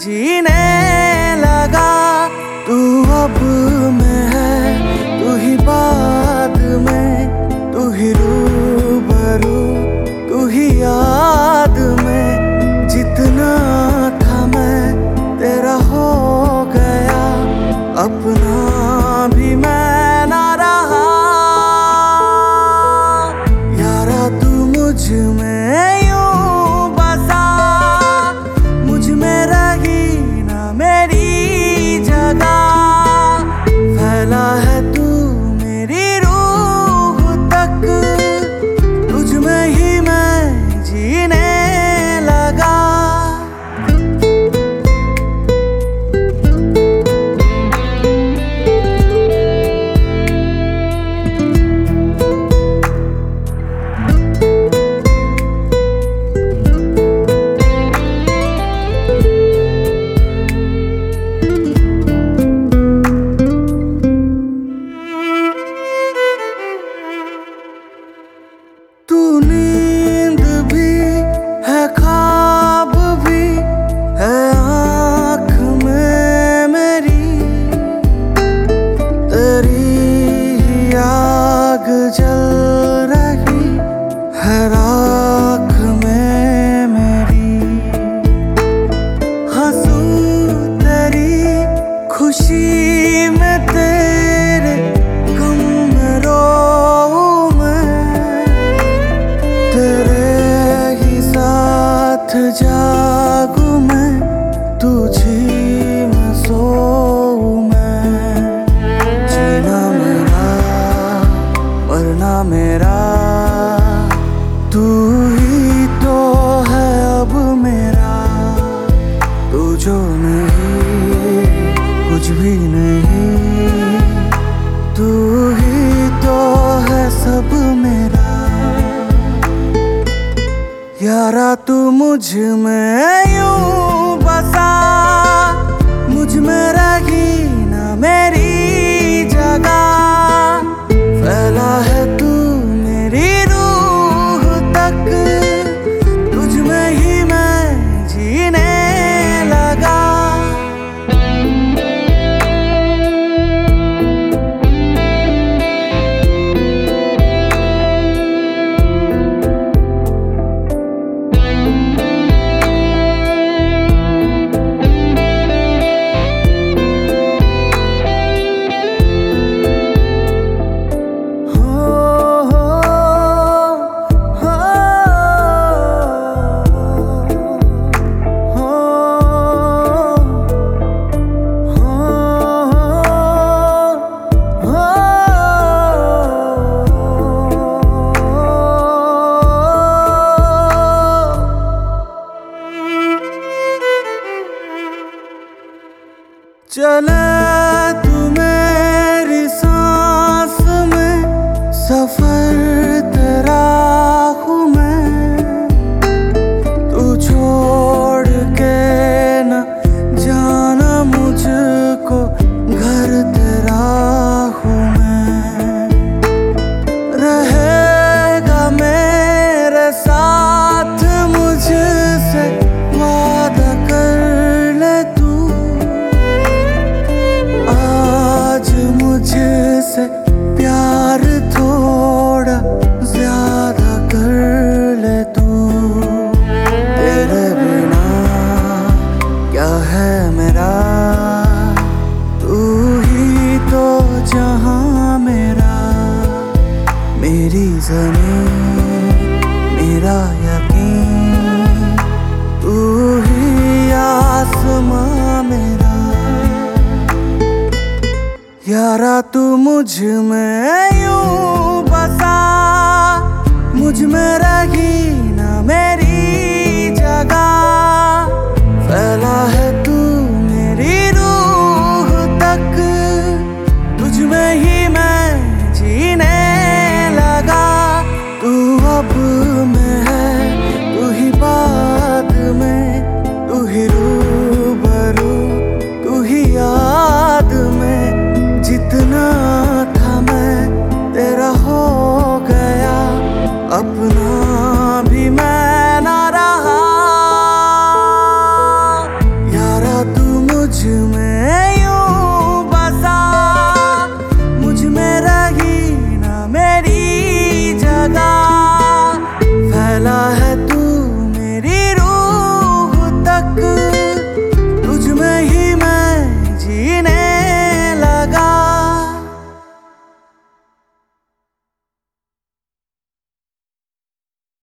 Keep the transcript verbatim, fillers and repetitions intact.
जीने लगा। तू अब में है, तू ही बाद में, तू ही रूबरू, तू ही याद में। जितना था मैं तेरा हो गया, अपना भी मैं ना रहा। यारा तू मुझ में यूं बसा, मुझ में रही ना मेरी जगह। फैला है तू मेरी रूह तक, तुझ में ही मैं जीने लगा। तू नींद भी है, ख्वाब भी है आँख में मेरी। तेरी ही आग जल रही है राख में मेरी। हंसूं तेरी खुशी में, तेरे गम में रोऊं मैं। तेरे ही साथ जागूं मैं, तुझी में सोऊं मैं। जीना मेरा, मरना मेरा, तू ही तो है अब मेरा। तू जो नहीं, कुछ भी नहीं, तू ही तो है सब मेरा। यारा तू मुझ में यूं बसा, मुझ में रही ना मेरी जगह। फैला है तू मेरी रूह तक, तुझ में ही मैं जीने लगा। चले तू मेरी सांस में, सफर तेरा हूँ मैं। तू छोड़ के न जाना मुझको, घर तेरा हूँ मैं। रहेगा मेरे साथ, मुझसे वादा कर ले तू। मुझसे प्यार थोड़ा ज्यादा कर ले तू। तेरे बिना क्या है मेरा, तू ही तो जहां मेरा। मेरी ज़मीन, मेरा यकीन, तू ही आसमां मेरा। यारा तू मुझ में यूं बसा, मुझ में रही